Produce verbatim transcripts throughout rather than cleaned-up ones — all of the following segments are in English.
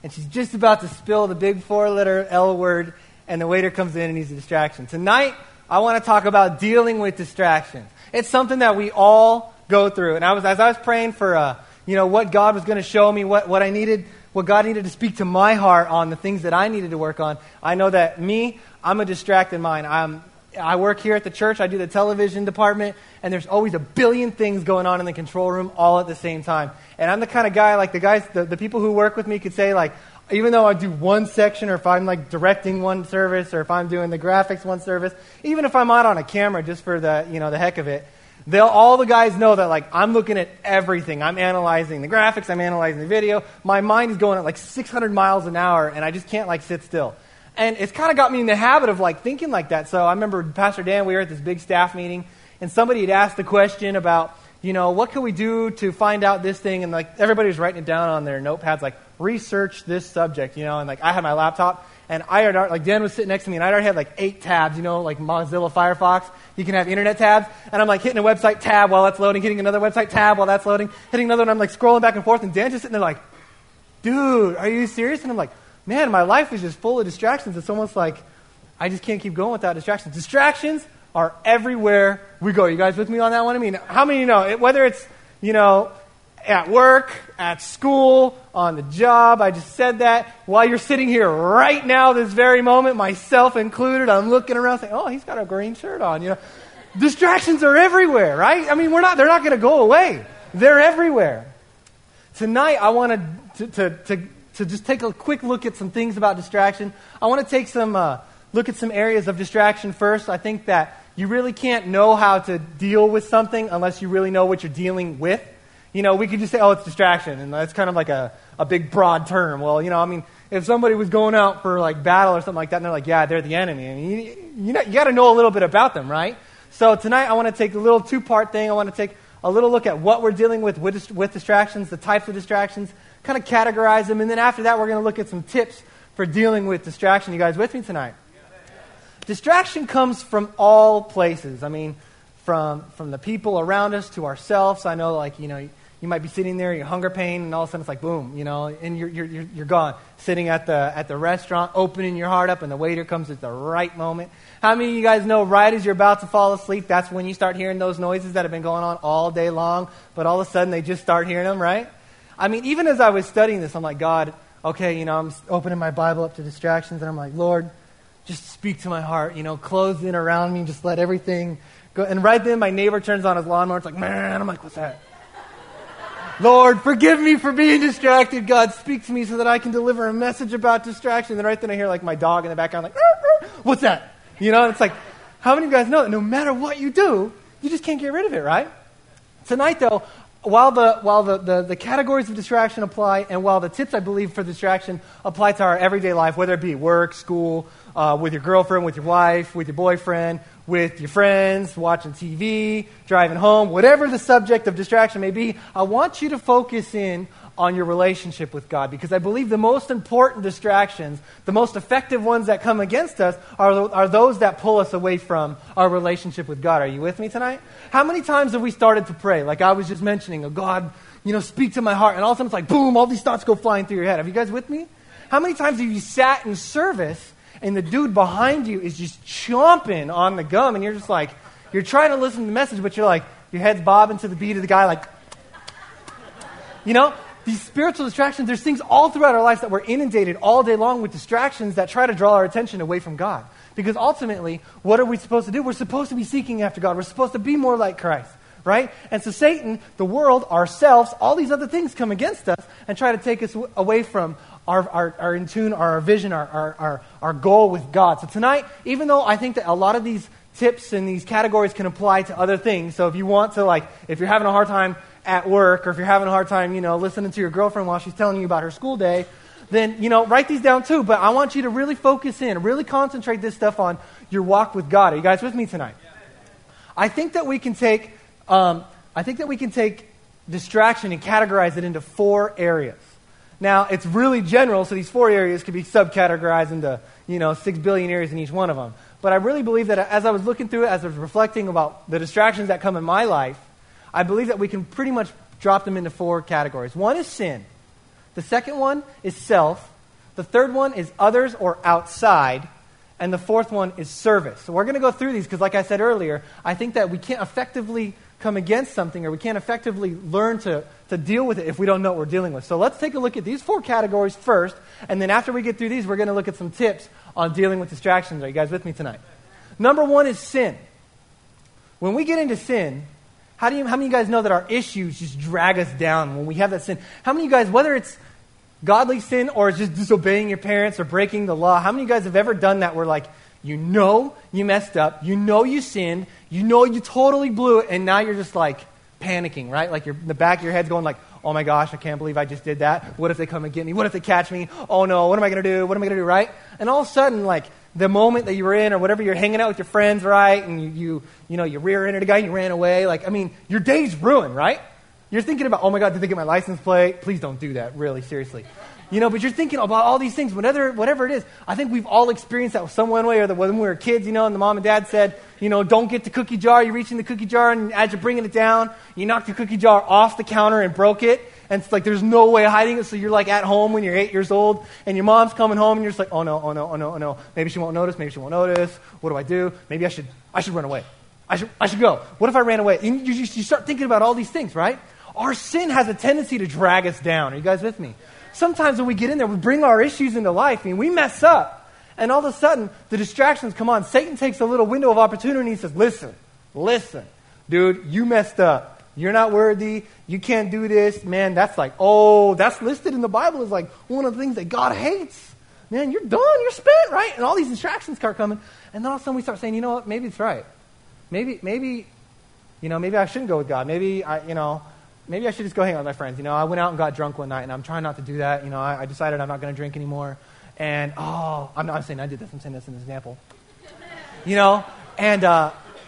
and she's just about to spill the big four-letter L word, and the waiter comes in and he's a distraction. Tonight, I want to talk about dealing with distractions. It's something that we all go through. And I was, as I was praying for, uh, you know, what God was going to show me, what, what I needed, what God needed to speak to my heart on, the things that I needed to work on. I know that me, I'm a distracted mind. I'm, I work here at the church. I do the television department, and there's always a billion things going on in the control room all at the same time. And I'm the kind of guy, like the guys, the, the people who work with me could say, like, even though I do one section, or if I'm like directing one service, or if I'm doing the graphics one service, even if I'm out on a camera just for the, you know, the heck of it, they'll, all the guys know that, like, I'm looking at everything. I'm analyzing the graphics. I'm analyzing the video. My mind is going at like six hundred miles an hour, and I just can't like sit still. And it's kind of got me in the habit of like thinking like that. So I remember Pastor Dan, we were at this big staff meeting, and somebody had asked the question about, you know, what can we do to find out this thing? And like everybody was writing it down on their notepads, like research this subject, you know. And like I had my laptop, and I had like Dan was sitting next to me, and I already had like eight tabs, you know, like Mozilla Firefox. You can have internet tabs, and I'm like hitting a website tab while that's loading, hitting another website tab while that's loading, hitting another one. I'm like scrolling back and forth, and Dan's just sitting there like, dude, are you serious? And I'm like, man, my life is just full of distractions. It's almost like I just can't keep going without distractions. Distractions are everywhere we go. You guys with me on that one? I mean, how many of you know, it, whether it's, you know, at work, at school, on the job, I just said that, while you're sitting here right now, this very moment, myself included, I'm looking around saying, oh, he's got a green shirt on, you know. Distractions are everywhere, right? I mean, we're not, they're not going to go away. They're everywhere. Tonight, I want to, to, to, to just take a quick look at some things about distraction. I want to take some, uh, look at some areas of distraction first. I think that you really can't know how to deal with something unless you really know what you're dealing with. You know, we could just say, oh, it's distraction, and that's kind of like a, a big, broad term. Well, you know, I mean, if somebody was going out for, like, battle or something like that, and they're like, yeah, they're the enemy, I mean, you, you, know, you got to know a little bit about them, right? So tonight I want to take a little two-part thing. I want to take a little look at what we're dealing with with, with distractions, the types of distractions, kind of categorize them, and then after that we're going to look at some tips for dealing with distraction. You guys with me tonight? Distraction comes from all places. I mean, from from the people around us to ourselves. I know, like, you know, you might be sitting there, you're hunger pain, and all of a sudden it's like, boom, you know, and you're you're you're, you're gone. Sitting at the at the restaurant, opening your heart up, and the waiter comes at the right moment. How many of you guys know right as you're about to fall asleep, that's when you start hearing those noises that have been going on all day long, but all of a sudden they just start hearing them, right? I mean, even as I was studying this, I'm like, God, okay, you know, I'm opening my Bible up to distractions, and I'm like, Lord, just speak to my heart, you know, close in around me, just let everything go. And right then, my neighbor turns on his lawnmower. It's like, man, I'm like, what's that? Lord, forgive me for being distracted. God, speak to me so that I can deliver a message about distraction. And right then I hear like my dog in the background, like, arr, arr. What's that? You know, it's like, how many of you guys know that no matter what you do, you just can't get rid of it, right? Tonight, though, while the while the, the, the categories of distraction apply, and while the tips, I believe, for distraction apply to our everyday life, whether it be work, school, uh, with your girlfriend, with your wife, with your boyfriend, with your friends, watching T V, driving home, whatever the subject of distraction may be, I want you to focus in on your relationship with God, because I believe the most important distractions, the most effective ones that come against us, are, are those that pull us away from our relationship with God. Are you with me tonight? How many times have we started to pray, like I was just mentioning, oh God, you know, speak to my heart, and all of a sudden it's like, boom, all these thoughts go flying through your head. Have you guys with me? How many times have you sat in service and the dude behind you is just chomping on the gum, and you're just like, you're trying to listen to the message, but you're like, your head's bobbing to the beat of the guy, like, you know? These spiritual distractions, there's things all throughout our lives that we're inundated all day long with distractions that try to draw our attention away from God. Because ultimately, what are we supposed to do? We're supposed to be seeking after God. We're supposed to be more like Christ, right? And so Satan, the world, ourselves, all these other things come against us and try to take us away from our, our, our in tune, our vision, our, our, our, our goal with God. So tonight, even though I think that a lot of these tips and these categories can apply to other things, so if you want to, like, if you're having a hard time at work, or if you're having a hard time, you know, listening to your girlfriend while she's telling you about her school day, then, you know, write these down too. But I want you to really focus in, really concentrate this stuff on your walk with God. Are you guys with me tonight? I think that we can take, um, I think that we can take distraction and categorize it into four areas. Now, it's really general, so these four areas could be subcategorized into, you know, six billion areas in each one of them. But I really believe that as I was looking through it, as I was reflecting about the distractions that come in my life, I believe that we can pretty much drop them into four categories. One is sin. The second one is self. The third one is others or outside. And the fourth one is service. So we're going to go through these because, like I said earlier, I think that we can't effectively come against something or we can't effectively learn to, to deal with it if we don't know what we're dealing with. So let's take a look at these four categories first. And then after we get through these, we're going to look at some tips on dealing with distractions. Are you guys with me tonight? Number one is sin. When we get into sin, how do you, how many of you guys know that our issues just drag us down when we have that sin? How many of you guys, whether it's godly sin or it's just disobeying your parents or breaking the law, how many of you guys have ever done that where like, you know you messed up, you know you sinned, you know you totally blew it, and now you're just like panicking, right? Like you're, the back of your head's going like, oh my gosh, I can't believe I just did that. What if they come and get me? What if they catch me? Oh no, what am I going to do? What am I going to do, right? And all of a sudden, like the moment that you were in or whatever, you're hanging out with your friends, right? And you, you, you know, you rear-ended a guy and you ran away. Like, I mean, your day's ruined, right? You're thinking about, oh my God, did they get my license plate? Please don't do that, really, seriously. You know, but you're thinking about all these things, whatever, whatever it is. I think we've all experienced that some one way or the when we were kids, you know, and the mom and dad said, you know, don't get the cookie jar. You reach in the cookie jar, and as you're bringing it down, you knock the cookie jar off the counter and broke it. And it's like there's no way of hiding it, so you're like at home when you're eight years old, and your mom's coming home, and you're just like, oh no, oh no, oh no, oh no. Maybe she won't notice, maybe she won't notice. What do I do? Maybe I should, I should run away. I should, I should go. What if I ran away? And you, you, you start thinking about all these things, right? Our sin has a tendency to drag us down. Are you guys with me? Sometimes when we get in there, we bring our issues into life. I mean, we mess up. And all of a sudden, the distractions come on. Satan takes a little window of opportunity and he says, listen, listen, dude, you messed up. You're not worthy. You can't do this. Man, that's like, oh, that's listed in the Bible as like one of the things that God hates. Man, you're done. You're spent, right? And all these distractions start coming. And then all of a sudden we start saying, you know what? Maybe it's right. Maybe, maybe, you know, maybe I shouldn't go with God. Maybe I, you know, Maybe I should just go hang out with my friends. You know, I went out and got drunk one night, and I'm trying not to do that. You know, I, I decided I'm not going to drink anymore. And, oh, I'm not saying I did this. I'm saying this as an example. You know, and, uh,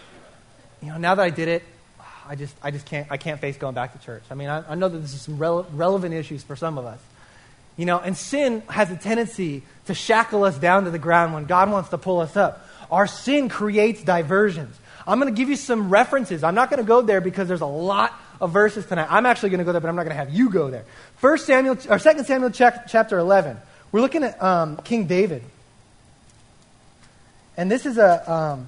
you know, now that I did it, I just I just can't I can't face going back to church. I mean, I, I know that this is some rele- relevant issues for some of us. You know, and sin has a tendency to shackle us down to the ground when God wants to pull us up. Our sin creates diversions. I'm going to give you some references. I'm not going to go there because there's a lot of verses tonight. I'm actually going to go there, but I'm not going to have you go there. First Samuel, or Second Samuel chapter eleven. We're looking at um, King David. And this is a um,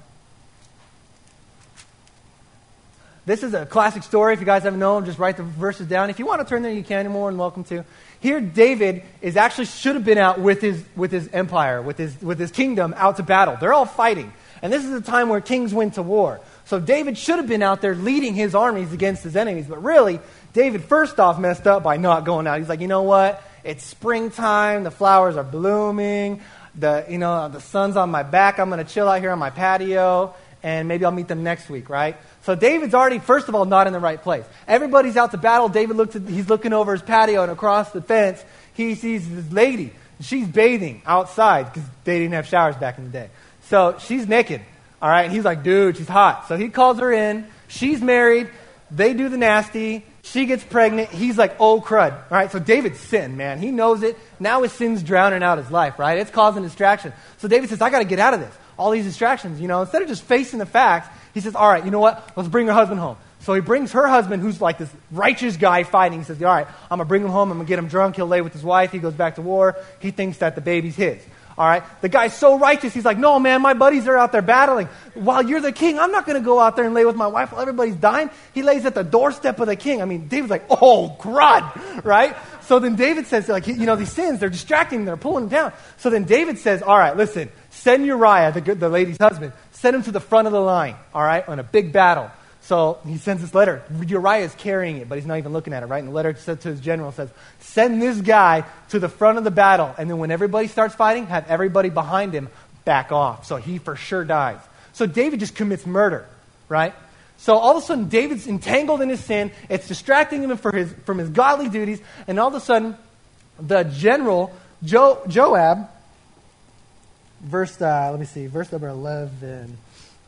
this is a classic story. If you guys haven't known, just write the verses down. If you want to turn there, you can. You're more than welcome to. Here, David is actually should have been out with his with his empire, with his with his kingdom out to battle. They're all fighting. And this is a time where kings went to war. So David should have been out there leading his armies against his enemies. But really, David first off messed up by not going out. He's like, you know what? It's springtime. The flowers are blooming. The you know the sun's on my back. I'm going to chill out here on my patio. And maybe I'll meet them next week, right? So David's already, first of all, not in the right place. Everybody's out to battle. David looks at, he's looking over his patio, and across the fence, he sees this lady. She's bathing outside because they didn't have showers back in the day. So she's naked, all right? And he's like, dude, she's hot. So he calls her in. She's married. They do the nasty. She gets pregnant. He's like, oh, crud. All right, so David's sinned, man. He knows it. Now his sin's drowning out his life, right? It's causing distraction. So David says, I got to get out of this. All these distractions, you know. Instead of just facing the facts, he says, all right, you know what? Let's bring her husband home. So he brings her husband, who's like this righteous guy fighting. He says, all right, I'm going to bring him home. I'm going to get him drunk. He'll lay with his wife. He goes back to war. He thinks that the baby's his. All right? The guy's so righteous. He's like, no, man, my buddies are out there battling. While you're the king, I'm not going to go out there and lay with my wife while everybody's dying. He lays at the doorstep of the king. I mean, David's like, oh, crud, right? So then David says, like, you know, these sins, they're distracting him. They're pulling him down. So then David says, all right, listen, send Uriah, the, the lady's husband, send him to the front of the line, all right, on a big battle. So he sends this letter. Uriah is carrying it, but he's not even looking at it, right? And the letter said to his general says, send this guy to the front of the battle, and then when everybody starts fighting, have everybody behind him back off. So he for sure dies. So David just commits murder, right? So all of a sudden, David's entangled in his sin. It's distracting him for his, from his godly duties. And all of a sudden, the general, jo, Joab, verse, uh, let me see, verse number eleven.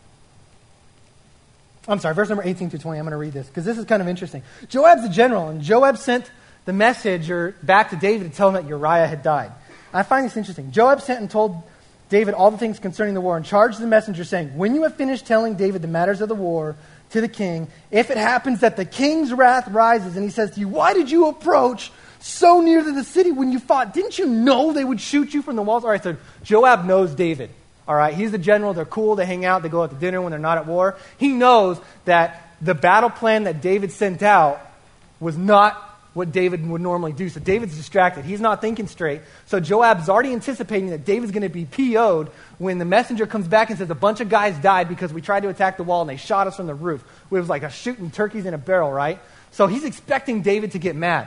I'm sorry, verse number eighteen through twenty. I'm going to read this because this is kind of interesting. Joab's the general, and Joab sent the messenger back to David to tell him that Uriah had died. I find this interesting. Joab sent and told David all the things concerning the war and charged the messenger saying, when you have finished telling David the matters of the war to the king, if it happens that the king's wrath rises and he says to you, why did you approach so near to the city when you fought. Didn't you know they would shoot you from the walls? All right, so Joab knows David. All right, he's the general. They're cool. They hang out. They go out to dinner when they're not at war. He knows that the battle plan that David sent out was not what David would normally do. So David's distracted. He's not thinking straight. So Joab's already anticipating that David's going to be P O'd when the messenger comes back and says a bunch of guys died because we tried to attack the wall and they shot us from the roof. It was like a shooting turkeys in a barrel, right? So he's expecting David to get mad.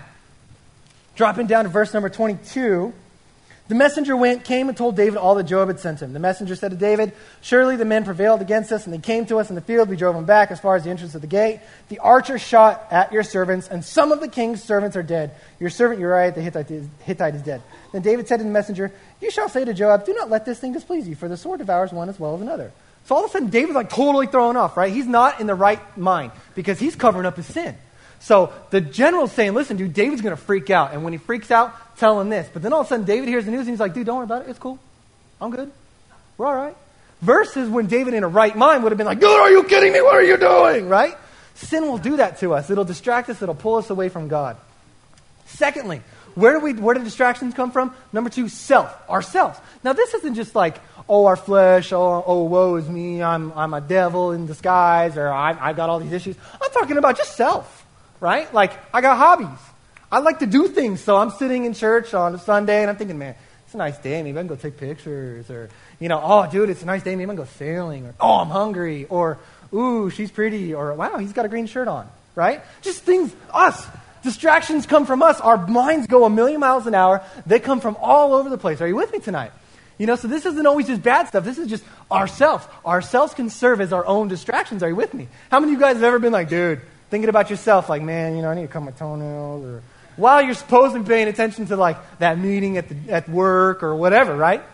Dropping down to verse number twenty-two. The messenger went, came and told David all that Joab had sent him. The messenger said to David, surely the men prevailed against us, and they came to us in the field. We drove them back as far as the entrance of the gate. The archer shot at your servants, and some of the king's servants are dead. Your servant Uriah the Hittite is, Hittite is dead. Then David said to the messenger, you shall say to Joab, do not let this thing displease you, for the sword devours one as well as another. So all of a sudden, David's like totally thrown off, right? He's not in the right mind because he's covering up his sin. So the general's saying, listen, dude, David's going to freak out. And when he freaks out, tell him this. But then all of a sudden, David hears the news and he's like, dude, don't worry about it. It's cool. I'm good. We're all right. Versus when David in a right mind would have been like, dude, are you kidding me? What are you doing? Right? Sin will do that to us. It'll distract us. It'll pull us away from God. Secondly, where do we, where do distractions come from? Number two, self, ourselves. Now, this isn't just like, oh, our flesh, oh, oh woe is me, I'm, I'm a devil in disguise, or I, I've got all these issues. I'm talking about just self. Right? Like, I got hobbies. I like to do things. So I'm sitting in church on a Sunday and I'm thinking, man, it's a nice day. Maybe I can go take pictures. Or, you know, oh, dude, it's a nice day. Maybe I can go sailing. Or, oh, I'm hungry. Or, ooh, she's pretty. Or, wow, he's got a green shirt on. Right? Just things, us. Distractions come from us. Our minds go a million miles an hour. They come from all over the place. Are you with me tonight? You know, so this isn't always just bad stuff. This is just ourselves. Ourselves can serve as our own distractions. Are you with me? How many of you guys have ever been like, dude, thinking about yourself, like, man, you know, I need to cut my toenails, or while you're supposed to be paying attention to like that meeting at the at work or whatever, right?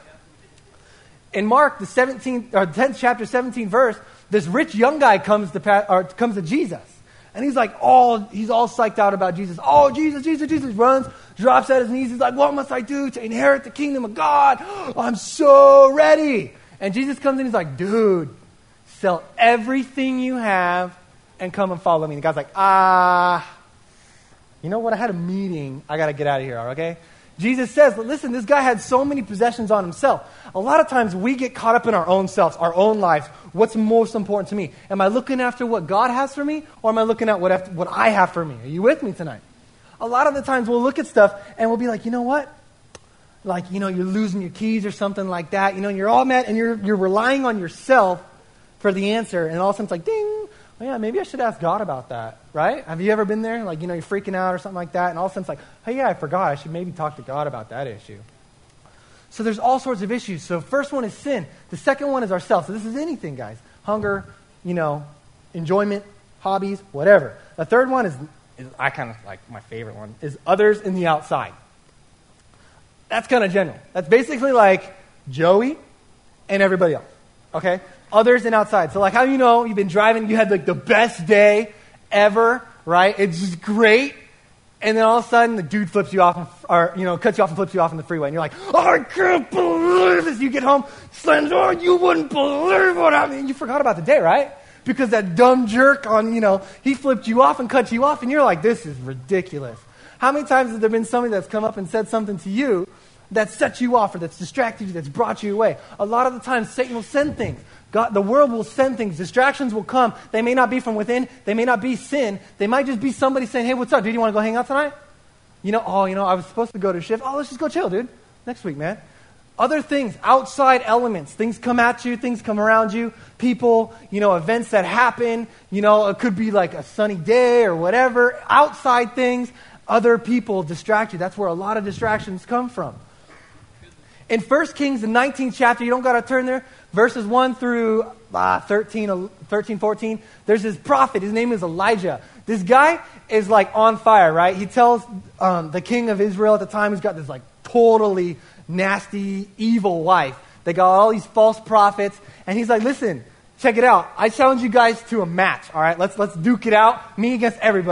In Mark, the seventeenth or tenth chapter, seventeenth verse, this rich young guy comes to or comes to Jesus, and he's like, all he's all psyched out about Jesus. Oh, Jesus, Jesus, Jesus! Runs, drops at his knees. He's like, what must I do to inherit the kingdom of God? I'm so ready. And Jesus comes in. He's like, dude, sell everything you have and come and follow me. And the guy's like, ah, you know what? I had a meeting. I got to get out of here, okay? Jesus says, listen, this guy had so many possessions on himself. A lot of times we get caught up in our own selves, our own lives. What's most important to me? Am I looking after what God has for me, or am I looking at what, what I have for me? Are you with me tonight? A lot of the times we'll look at stuff and we'll be like, you know what? Like, you know, you're losing your keys or something like that. You know, and you're all mad and you're, you're relying on yourself for the answer. And all of a sudden it's like, ding. Oh, yeah, maybe I should ask God about that, right? Have you ever been there? Like, you know, you're freaking out or something like that, and all of a sudden it's like, hey, yeah, I forgot. I should maybe talk to God about that issue. So there's all sorts of issues. So first one is sin. The second one is ourselves. So this is anything, guys. Hunger, you know, enjoyment, hobbies, whatever. The third one is, is I kind of like my favorite one, is others in the outside. That's kind of general. That's basically like Joey and everybody else, okay? Others and outside. So like how you know you've been driving, you had like the best day ever, right? It's just great. And then all of a sudden the dude flips you off, and, or, you know, cuts you off and flips you off in the freeway. And you're like, oh, I can't believe this. You get home, slams, oh, you wouldn't believe what happened. And you forgot about the day, right? Because that dumb jerk on, you know, he flipped you off and cut you off. And you're like, this is ridiculous. How many times has there been somebody that's come up and said something to you that set you off or that's distracted you, that's brought you away? A lot of the times Satan will send things. God, the world will send things. Distractions will come. They may not be from within. They may not be sin. They might just be somebody saying, hey, what's up, dude? You want to go hang out tonight? You know, oh, you know, I was supposed to go to a shift. Oh, let's just go chill, dude. Next week, man. Other things, outside elements. Things come at you. Things come around you. People, you know, events that happen. You know, it could be like a sunny day or whatever. Outside things. Other people distract you. That's where a lot of distractions come from. In First Kings, the nineteenth chapter, you don't got to turn there, verses one through uh, thirteen, thirteen, fourteen, there's this prophet. His name is Elijah. This guy is like on fire, right? He tells um, the king of Israel at the time, who's got this like totally nasty, evil wife. They got all these false prophets. And he's like, listen, check it out. I challenge you guys to a match, all right? Let's, let's duke it out, me against everybody.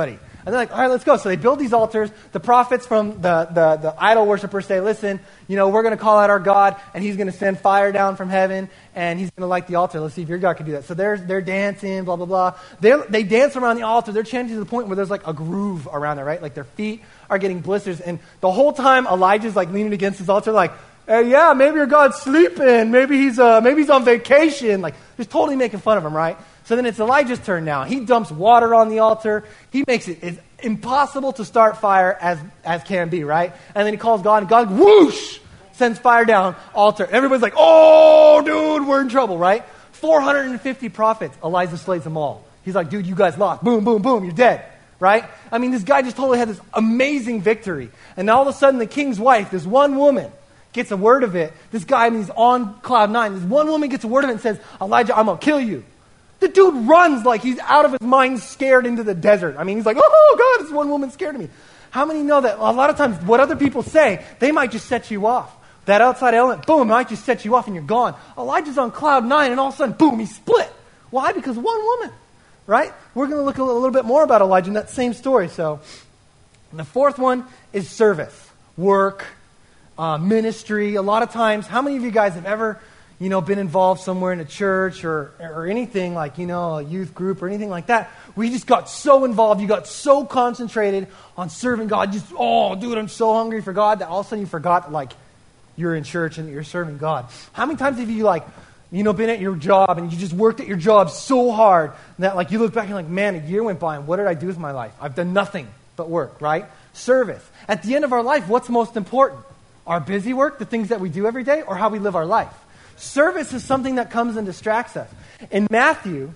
And they're like, all right, let's go. So they build these altars. The prophets from the, the, the idol worshipers say, listen, you know, we're going to call out our God, and he's going to send fire down from heaven, and he's going to light the altar. Let's see if your God can do that. So they're, they're dancing, blah, blah, blah. They're, they dance around the altar. They're chanting to the point where there's like a groove around it, right? Like their feet are getting blisters. And the whole time Elijah's like leaning against his altar like, hey, yeah, maybe your God's sleeping. Maybe he's uh, maybe he's on vacation. Like, just totally making fun of him, right? So then it's Elijah's turn now. He dumps water on the altar. He makes it as impossible to start fire as, as can be, right? And then he calls God, and God, whoosh, sends fire down, altar. Everybody's like, oh, dude, we're in trouble, right? four hundred fifty prophets. Elijah slays them all. He's like, dude, you guys lost. Boom, boom, boom, you're dead, right? I mean, this guy just totally had this amazing victory. And now all of a sudden, the king's wife, this one woman, gets a word of it. This guy, he's on cloud nine. This one woman gets a word of it and says, Elijah, I'm going to kill you. The dude runs like he's out of his mind, scared into the desert. I mean, he's like, oh, God, this one woman scared of me. How many know that a lot of times what other people say, they might just set you off. That outside element, boom, might just set you off and you're gone. Elijah's on cloud nine and all of a sudden, boom, he's split. Why? Because one woman, right? We're going to look a little bit more about Elijah in that same story. So the fourth one is service, work, Uh, ministry. A lot of times, how many of you guys have ever, you know, been involved somewhere in a church or or anything like, you know, a youth group or anything like that, where you just got so involved, you got so concentrated on serving God, just, oh, dude, I'm so hungry for God, that all of a sudden you forgot, like, you're in church and that you're serving God. How many times have you, like, you know, been at your job and you just worked at your job so hard that, like, you look back and you're like, man, a year went by and what did I do with my life? I've done nothing but work, right? Service. At the end of our life, what's most important? Our busy work, the things that we do every day, or how we live our life? Service is something that comes and distracts us. In Matthew,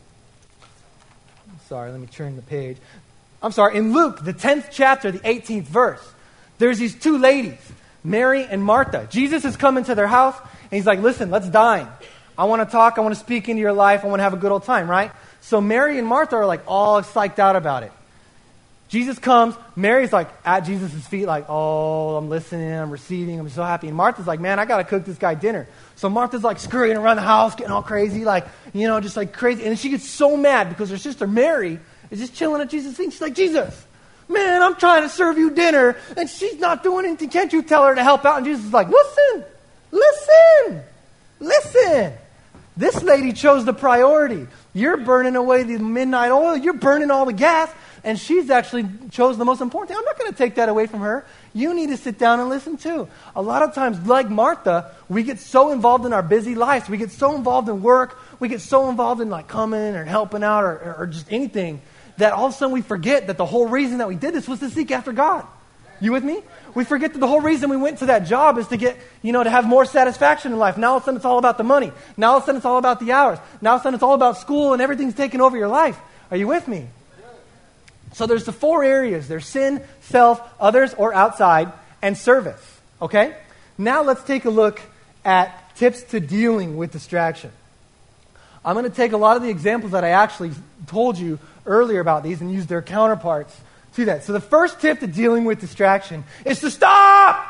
I'm sorry, let me turn the page. I'm sorry, in Luke, the tenth chapter, the eighteenth verse, there's these two ladies, Mary and Martha. Jesus has come into their house, and he's like, listen, let's dine. I want to talk, I want to speak into your life, I want to have a good old time, right? So Mary and Martha are like all psyched out about it. Jesus comes, Mary's like at Jesus' feet like, oh, I'm listening, I'm receiving, I'm so happy. And Martha's like, man, I got to cook this guy dinner. So Martha's like scurrying around the house, getting all crazy, like, you know, just like crazy. And she gets so mad because her sister Mary is just chilling at Jesus' feet. She's like, Jesus, man, I'm trying to serve you dinner, and she's not doing anything. Can't you tell her to help out? And Jesus is like, listen, listen, listen. This lady chose the priority. You're burning away the midnight oil. You're burning all the gas. And she's actually chose the most important thing. I'm not going to take that away from her. You need to sit down and listen too. A lot of times, like Martha, we get so involved in our busy lives. We get so involved in work. We get so involved in like coming or helping out or, or, or just anything that all of a sudden we forget that the whole reason that we did this was to seek after God. You with me? We forget that the whole reason we went to that job is to get, you know, to have more satisfaction in life. Now all of a sudden it's all about the money. Now all of a sudden it's all about the hours. Now all of a sudden it's all about school and everything's taking over your life. Are you with me? So there's the four areas. There's sin, self, others, or outside, and service. Okay? Now let's take a look at tips to dealing with distraction. I'm going to take a lot of the examples that I actually told you earlier about these and use their counterparts to that. So the first tip to dealing with distraction is to stop!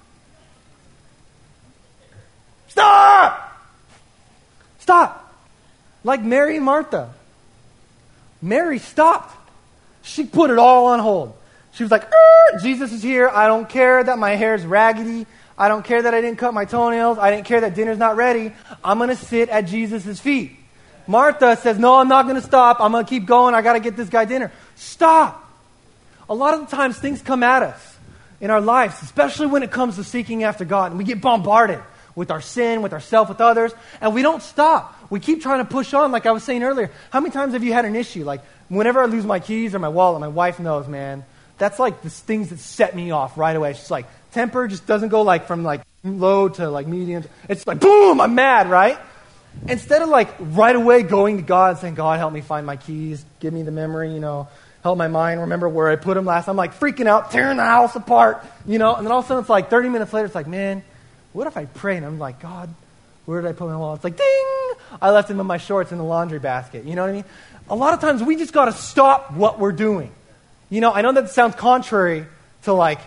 Stop! Stop! Like Mary and Martha. Mary stopped. She put it all on hold. She was like, Jesus is here. I don't care that my hair's raggedy. I don't care that I didn't cut my toenails. I didn't care that dinner's not ready. I'm going to sit at Jesus' feet. Martha says, no, I'm not going to stop. I'm going to keep going. I got to get this guy dinner. Stop. A lot of the times things come at us in our lives, especially when it comes to seeking after God. And we get bombarded with our sin, with ourselves, with others. And we don't stop. We keep trying to push on, like I was saying earlier. How many times have you had an issue? Like, whenever I lose my keys or my wallet, my wife knows, man, that's like the things that set me off right away. She's like, temper just doesn't go like from like low to like medium. It's like, boom, I'm mad, right? Instead of like right away going to God and saying, God, help me find my keys. Give me the memory, you know, help my mind remember where I put them last. I'm like freaking out, tearing the house apart, you know. And then all of a sudden it's like thirty minutes later, it's like, man, what if I pray? And I'm like, God, where did I put my wallet? It's like, ding! I left them in my shorts in the laundry basket. You know what I mean? A lot of times we just got to stop what we're doing. You know, I know that sounds contrary to like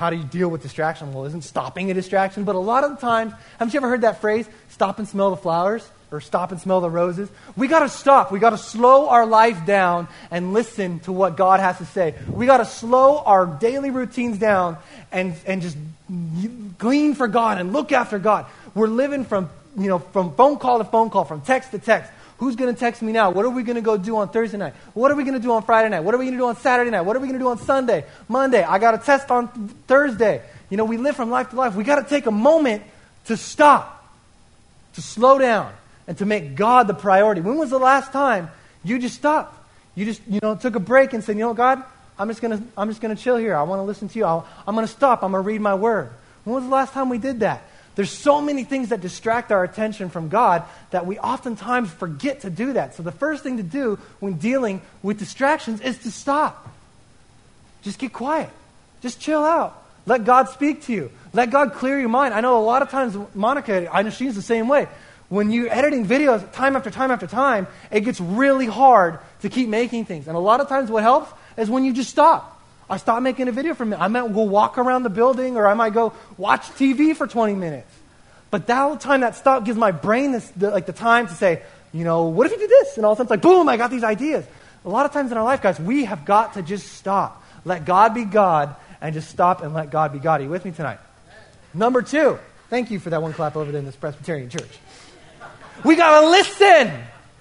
how do you deal with distraction? Well, isn't stopping a distraction? But a lot of the times, haven't you ever heard that phrase, stop and smell the flowers? Or stop and smell the roses? We got to stop. We got to slow our life down and listen to what God has to say. We got to slow our daily routines down and, and just glean for God and look after God. We're living from, you know, from phone call to phone call, from text to text. Who's going to text me now? What are we going to go do on Thursday night? What are we going to do on Friday night? What are we going to do on Saturday night? What are we going to do on Sunday, Monday? I got a test on Thursday. You know, we live from life to life. We got to take a moment to stop, to slow down, and to make God the priority. When was the last time you just stopped? You just, you know, took a break and said, you know, God, I'm just gonna, I'm just gonna chill here. I want to listen to you. I'll, I'm gonna stop. I'm gonna read my word. When was the last time we did that? There's so many things that distract our attention from God that we oftentimes forget to do that. So the first thing to do when dealing with distractions is to stop. Just get quiet. Just chill out. Let God speak to you. Let God clear your mind. I know a lot of times, Monica, I know she's the same way. When you're editing videos time after time after time, it gets really hard to keep making things. And a lot of times what helps is when you just stop. I stop making a video for a minute. I might go walk around the building, or I might go watch T V for twenty minutes. But that whole time, that stop gives my brain this, the, like the time to say, you know, what if you do this? And all of a sudden it's like, boom, I got these ideas. A lot of times in our life, guys, we have got to just stop. Let God be God, and just stop and let God be God. Are you with me tonight? Number two. Thank you for that one clap over there in this Presbyterian church. We got to listen.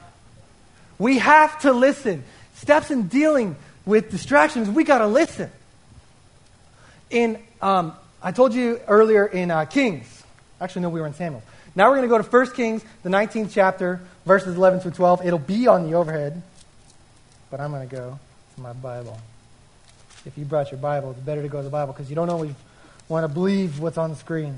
We have to listen. Steps in dealing with distractions, we got to listen. In, um, I told you earlier in uh, Kings. Actually, no, we were in Samuel. Now we're going to go to First Kings, the nineteenth chapter, verses eleven through twelve. It'll be on the overhead, but I'm going to go to my Bible. If you brought your Bible, it's better to go to the Bible because you don't always want to believe what's on the screen.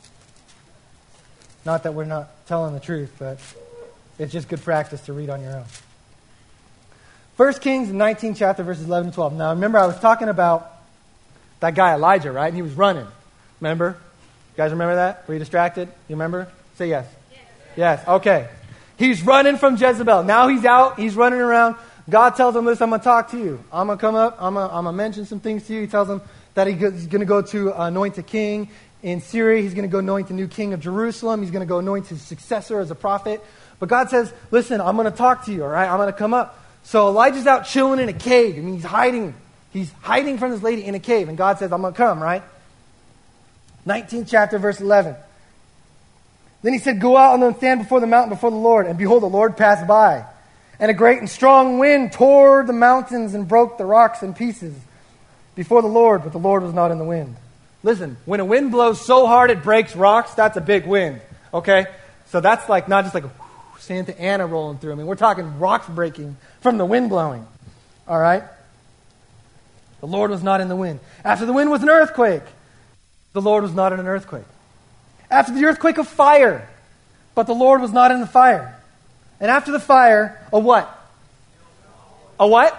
Not that we're not telling the truth, but it's just good practice to read on your own. First Kings, nineteenth chapter, verses eleven and twelve. Now, remember, I was talking about that guy Elijah, right? And he was running. Remember? You guys remember that? Were you distracted? You remember? Say yes. Yes. Yes. Okay. He's running from Jezebel. Now he's out. He's running around. God tells him, listen, I'm going to talk to you. I'm going to come up. I'm going I'm to mention some things to you. He tells him that he's going to go to anoint a king in Syria. He's going to go anoint the new king of Jerusalem. He's going to go anoint his successor as a prophet. But God says, listen, I'm going to talk to you, all right? I'm going to come up. So Elijah's out chilling in a cave. I mean, he's hiding. He's hiding from this lady in a cave. And God says, I'm going to come, right? nineteenth chapter, verse eleven. Then he said, go out and then stand before the mountain before the Lord. And behold, the Lord passed by. And a great and strong wind tore the mountains and broke the rocks in pieces before the Lord. But the Lord was not in the wind. Listen, when a wind blows so hard it breaks rocks, that's a big wind, okay? So that's like not just like a whoo, Santa Ana rolling through. I mean, we're talking rocks breaking from the wind blowing, all right? The Lord was not in the wind. After the wind was an earthquake. The Lord was not in an earthquake. After the earthquake, a fire. But the Lord was not in the fire. And after the fire, a what? A what?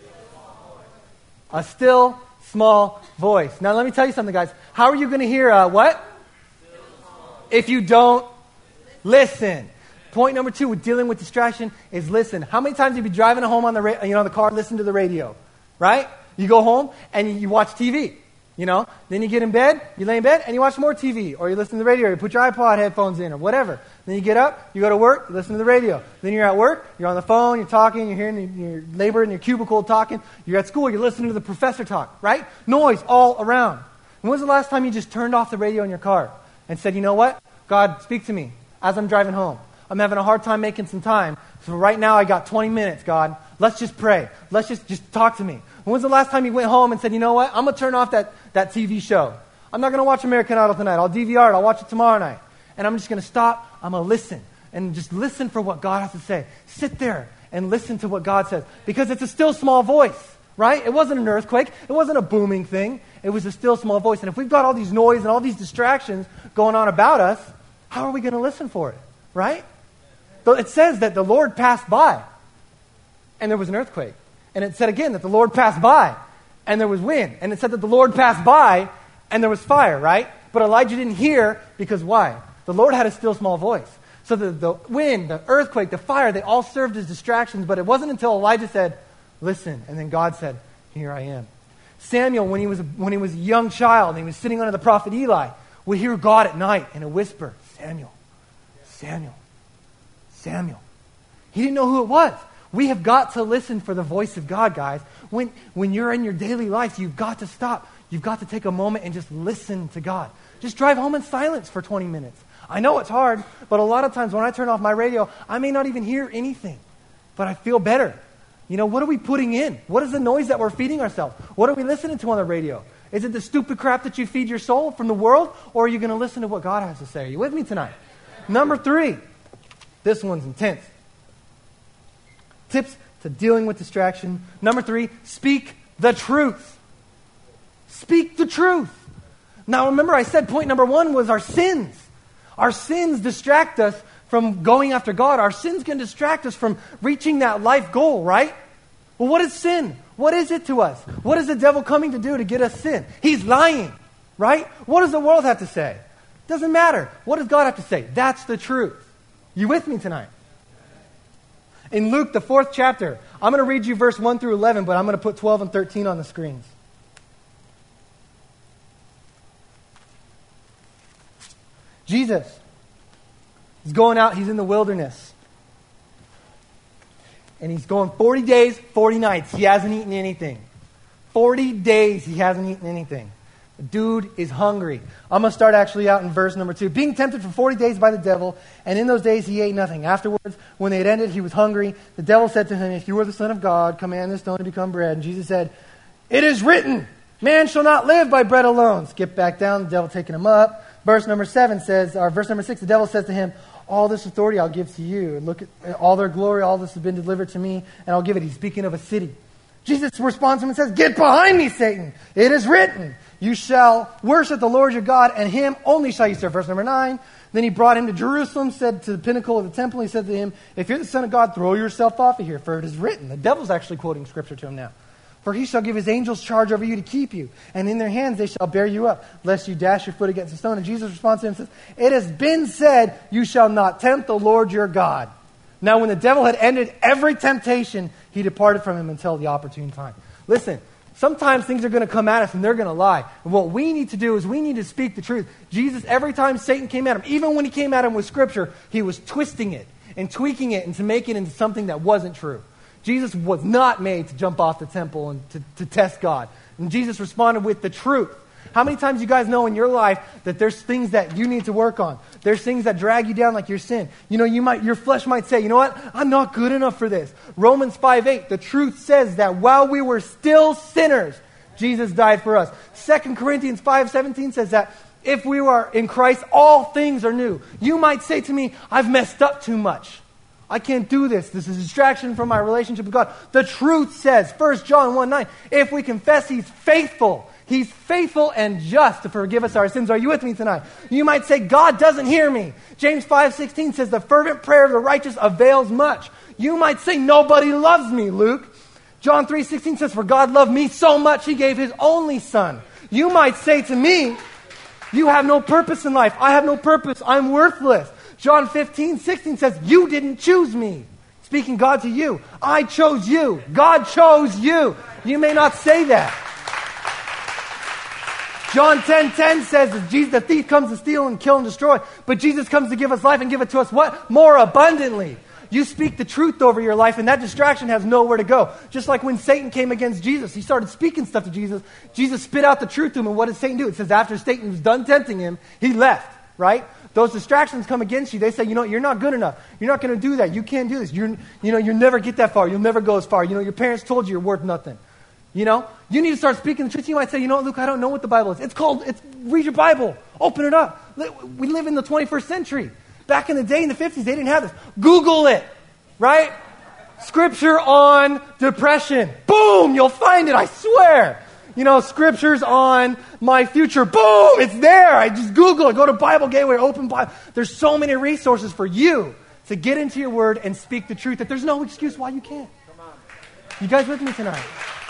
A still small voice. Now let me tell you something, guys. How are you going to hear a what? If you don't listen. Point number two with dealing with distraction is listen. How many times have you been driving home on the ra- you know the car, listen to the radio, right? You go home and you watch T V. You know, then you get in bed, you lay in bed, and you watch more T V, or you listen to the radio, or you put your iPod headphones in, or whatever. Then you get up, you go to work, you listen to the radio. Then you're at work, you're on the phone, you're talking, you're hearing your neighbor in your cubicle talking. You're at school, you're listening to the professor talk, right? Noise all around. And when was the last time you just turned off the radio in your car and said, you know what? God, speak to me as I'm driving home. I'm having a hard time making some time. So right now I got twenty minutes, God. Let's just pray. Let's just, just talk to me. When was the last time you went home and said, you know what? I'm going to turn off that, that T V show. I'm not going to watch American Idol tonight. I'll D V R it. I'll watch it tomorrow night. And I'm just going to stop. I'm going to listen. And just listen for what God has to say. Sit there and listen to what God says. Because it's a still small voice, right? It wasn't an earthquake. It wasn't a booming thing. It was a still small voice. And if we've got all these noise and all these distractions going on about us, how are we going to listen for it, right? So it says that the Lord passed by and there was an earthquake. And it said again that the Lord passed by and there was wind. And it said that the Lord passed by and there was fire, right? But Elijah didn't hear because why? The Lord had a still small voice. So the, the wind, the earthquake, the fire, they all served as distractions. But it wasn't until Elijah said, listen. And then God said, here I am. Samuel, when he was a, when he was a young child, and he was sitting under the prophet Eli, would hear God at night in a whisper, Samuel, Samuel, Samuel. He didn't know who it was. We have got to listen for the voice of God, guys. When, when you're in your daily life, you've got to stop. You've got to take a moment and just listen to God. Just drive home in silence for twenty minutes. I know it's hard, but a lot of times when I turn off my radio, I may not even hear anything, but I feel better. You know, what are we putting in? What is the noise that we're feeding ourselves? What are we listening to on the radio? Is it the stupid crap that you feed your soul from the world, or are you going to listen to what God has to say? Are you with me tonight? Number three, this one's intense. Tips to dealing with distraction. Number three, speak the truth. Speak the truth. Now remember, I said point number one was our sins. Our sins distract us from going after God. Our sins can distract us from reaching that life goal, right? Well, what is sin? What is it to us? What is the devil coming to do to get us sin? He's lying, right? What does the world have to say? Doesn't matter. What does God have to say? That's the truth. You with me tonight? In Luke, the fourth chapter, I'm going to read you verse one through eleven, but I'm going to put twelve and thirteen on the screens. Jesus is going out. He's in the wilderness. And he's going forty days, forty nights. He hasn't eaten anything. forty days he hasn't eaten anything. The dude is hungry. I'm going to start actually out in verse number two. Being tempted for forty days by the devil, and in those days he ate nothing. Afterwards, when they had ended, he was hungry. The devil said to him, if you are the Son of God, command this stone to become bread. And Jesus said, it is written, man shall not live by bread alone. Skip back down, the devil taking him up. Verse number seven says, or verse number six, the devil says to him, all this authority I'll give to you. And look at all their glory, all this has been delivered to me, and I'll give it. He's speaking of a city. Jesus responds to him and says, get behind me, Satan. It is written, you shall worship the Lord your God, and him only shall you serve. Verse number nine. Then he brought him to Jerusalem, said to the pinnacle of the temple, he said to him, if you're the Son of God, throw yourself off of here, for it is written. The devil's actually quoting scripture to him now. For he shall give his angels charge over you to keep you, and in their hands they shall bear you up, lest you dash your foot against a stone. And Jesus responds to him and says, it has been said, you shall not tempt the Lord your God. Now when the devil had ended every temptation, he departed from him until the opportune time. Listen, sometimes things are going to come at us and they're going to lie. And what we need to do is we need to speak the truth. Jesus, every time Satan came at him, even when he came at him with scripture, he was twisting it and tweaking it and to make it into something that wasn't true. Jesus was not made to jump off the temple and to, to test God. And Jesus responded with the truth. How many times you guys know in your life that there's things that you need to work on? There's things that drag you down like your sin. You know, you might, your flesh might say, you know what? I'm not good enough for this. Romans five eight, the truth says that while we were still sinners, Jesus died for us. Second Corinthians five seventeen says that if we are in Christ, all things are new. You might say to me, I've messed up too much. I can't do this. This is a distraction from my relationship with God. The truth says, First John one nine, if we confess he's faithful, he's faithful and just to forgive us our sins. Are you with me tonight? You might say, God doesn't hear me. James five sixteen says, the fervent prayer of the righteous avails much. You might say, nobody loves me, Luke. John three sixteen says, for God loved me so much, he gave his only son. You might say to me, you have no purpose in life. I have no purpose. I'm worthless. John fifteen sixteen says, you didn't choose me. Speaking God to you. I chose you. God chose you. You may not say that. John ten ten says that Jesus, the thief comes to steal and kill and destroy, but Jesus comes to give us life and give it to us what? More abundantly. You speak the truth over your life and that distraction has nowhere to go. Just like when Satan came against Jesus, he started speaking stuff to Jesus. Jesus spit out the truth to him, and what did Satan do? It says after Satan was done tempting him, he left, right? Those distractions come against you. They say, you know, you're not good enough. You're not going to do that. You can't do this. You're, you know, you'll never get that far. You'll never go as far. You know, your parents told you you're worth nothing. You know, you need to start speaking the truth. You might say, you know what, Luke, I don't know what the Bible is. It's called, it's, read your Bible. Open it up. We live in the twenty-first century. Back in the day, in the fifties, they didn't have this. Google it, right? Scripture on depression. Boom, you'll find it, I swear. You know, scriptures on my future. Boom, it's there. I just Google it. Go to Bible Gateway, open Bible. There's so many resources for you to get into your word and speak the truth that there's no excuse why you can't. You guys with me tonight?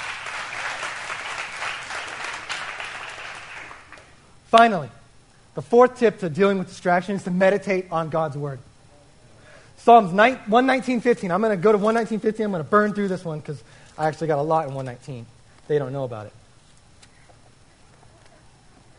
Finally, the fourth tip to dealing with distraction is to meditate on God's word. Psalms one nineteen fifteen. I'm going to go to one nineteen fifteen. I'm going to burn through this one because I actually got a lot in one nineteen. They don't know about it.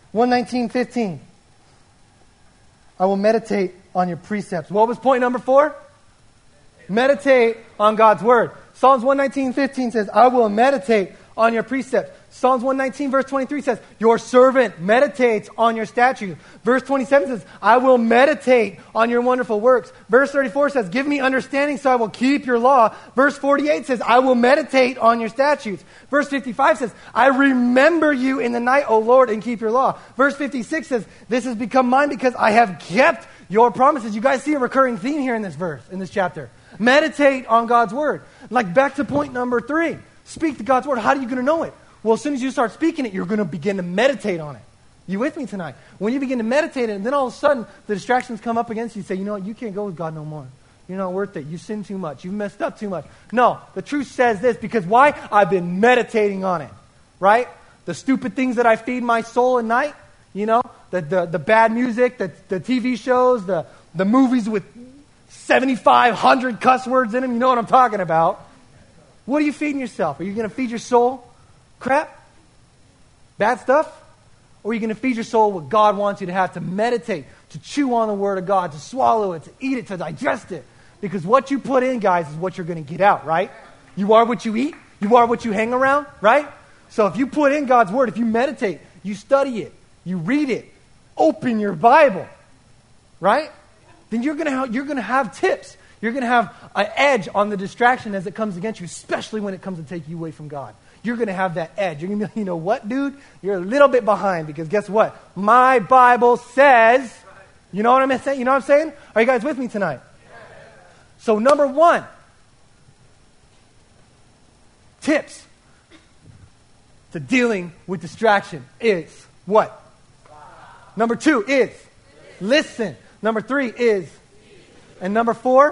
one nineteen, fifteen. I will meditate on your precepts. What was point number four? Meditate on God's word. Psalms one nineteen, fifteen says, I will meditate on your precepts. Psalms one nineteen, verse twenty-three says, your servant meditates on your statutes. Verse twenty-seven says, I will meditate on your wonderful works. Verse thirty-four says, give me understanding so I will keep your law. Verse forty-eight says, I will meditate on your statutes. Verse fifty-five says, I remember you in the night, O Lord, and keep your law. Verse fifty-six says, this has become mine because I have kept your promises. You guys see a recurring theme here in this verse, in this chapter. Meditate on God's word. Like back to point number three. Speak to God's word. How are you going to know it? Well, as soon as you start speaking it, you're going to begin to meditate on it. You with me tonight? When you begin to meditate it, and then all of a sudden, the distractions come up against you, you say, you know what, you can't go with God no more. You're not worth it. You sin too much. You've messed up too much. No, the truth says this, because why? I've been meditating on it, right? The stupid things that I feed my soul at night, you know, the the, the bad music, the, the T V shows, the, the movies with seventy-five hundred cuss words in them, you know what I'm talking about. What are you feeding yourself? Are you going to feed your soul crap? Bad stuff? Or are you going to feed your soul what God wants you to have, to meditate, to chew on the Word of God, to swallow it, to eat it, to digest it? Because what you put in, guys, is what you're going to get out, right? You are what you eat. You are what you hang around, right? So if you put in God's Word, if you meditate, you study it, you read it, open your Bible, right? Then you're going to have, you're going to have tips. You're going to have an edge on the distraction as it comes against you, especially when it comes to take you away from God. You're going to have that edge. You're going to be like, you know what, dude? You're a little bit behind because guess what? My Bible says, you know what I'm saying? You know what I'm saying? Are you guys with me tonight? So number one, tips to dealing with distraction is what? Number two is listen. Number three is, and number four,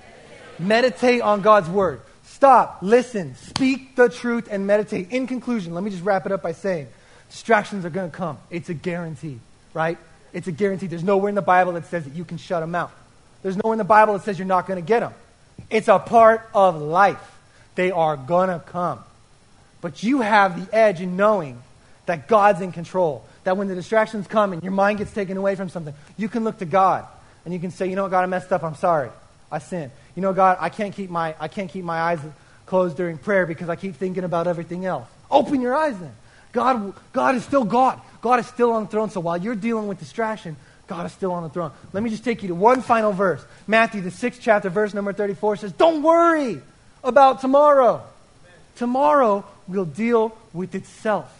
meditate on God's word. Stop, listen, speak the truth, and meditate. In conclusion, let me just wrap it up by saying, distractions are going to come. It's a guarantee, right? It's a guarantee. There's nowhere in the Bible that says that you can shut them out. There's nowhere in the Bible that says you're not going to get them. It's a part of life. They are going to come. But you have the edge in knowing that God's in control. That when the distractions come and your mind gets taken away from something, you can look to God and you can say, you know what, God, I messed up. I'm sorry. I sinned. You know, God, I can't keep my I can't keep my eyes closed during prayer because I keep thinking about everything else. Open your eyes then. God, God is still God. God is still on the throne. So while you're dealing with distraction, God is still on the throne. Let me just take you to one final verse. Matthew, the sixth chapter, verse number thirty-four says, don't worry about tomorrow. Tomorrow will deal with itself.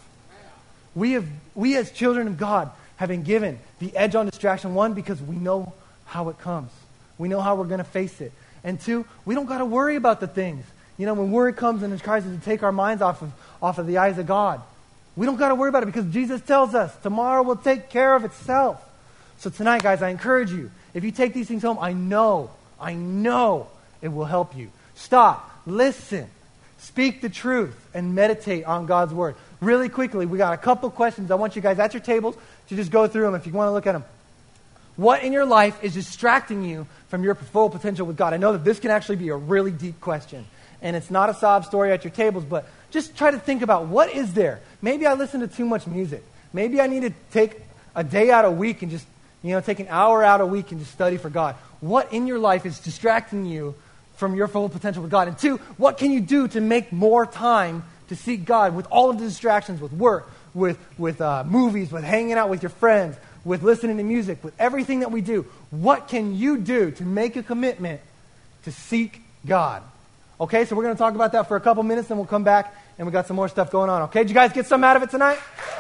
We have, we as children of God have been given the edge on distraction, one, because we know how it comes. We know how we're going to face it. And two, we don't got to worry about the things. You know, when worry comes and it tries to take our minds off of, off of the eyes of God, we don't got to worry about it because Jesus tells us tomorrow will take care of itself. So tonight, guys, I encourage you, if you take these things home, I know, I know it will help you. Stop, listen, speak the truth, and meditate on God's word. Really quickly, we got a couple questions. I want you guys at your tables to just go through them if you want to look at them. What in your life is distracting you from your full potential with God? I know that this can actually be a really deep question. And it's not a sob story at your tables, but just try to think about what is there. Maybe I listen to too much music. Maybe I need to take a day out a week and just, you know, take an hour out a week and just study for God. What in your life is distracting you from your full potential with God? And two, what can you do to make more time to seek God with all of the distractions, with work, with, with uh, movies, with hanging out with your friends, with listening to music, with everything that we do? What can you do to make a commitment to seek God? Okay, so we're going to talk about that for a couple minutes, then we'll come back and we got some more stuff going on. Okay, did you guys get some out of it tonight?